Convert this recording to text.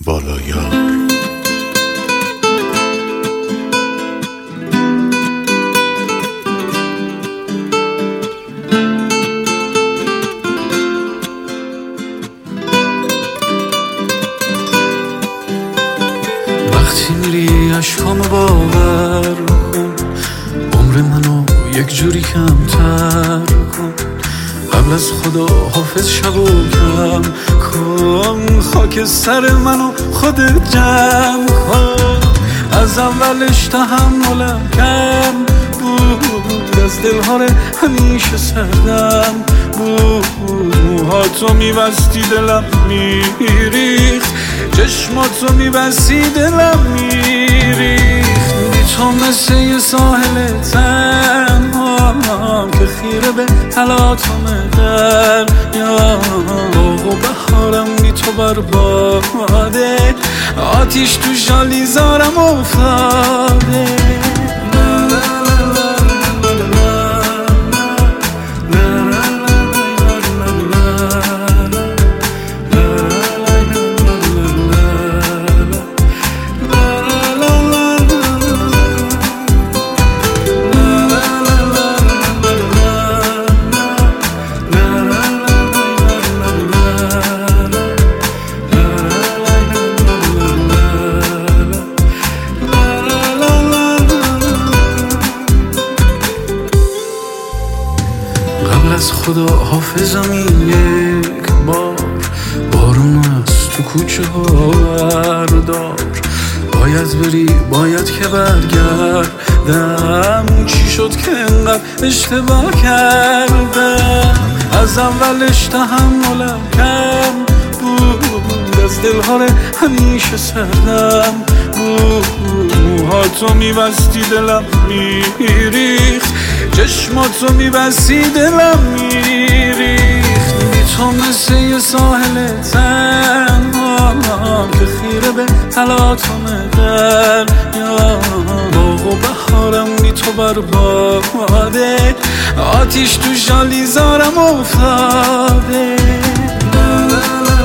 بالایار. وقتی میری عشقامو باور کن، عمر منو یک جوری کمتر کن. قبل از خدا حافظ شبو کم کن، خاک سر منو خودت جمع کن. از اولش تحملم کم بود، از دلها همیشه سردم بود. موهاتو میبستی دلم میریخت، چشماتو میبستی دلم میریخت. بی تو مثل یه ساحل تنهام که خیره به حالاتم دریا. باغ و بهارم بی تو برباده، آتیش تو شالیزارم افتاده. قبل از خدا حافظم این یک بار، بارون از تو کوچه ها بردار. باید بری باید که برگردم، چی شد که انقدر اشتباه کردم. از اولش تحملم کم بود، از دلها همیشه سردم بود. موهاتو میبستی دلم میریخت، چشماتو میبستی دلم میریخت. بی تو مثل یه ساحل تنهام که خیره به حالاتم دریا. باغ و بهارم بی تو برباده، آتیش تو شالیزارم افتاده.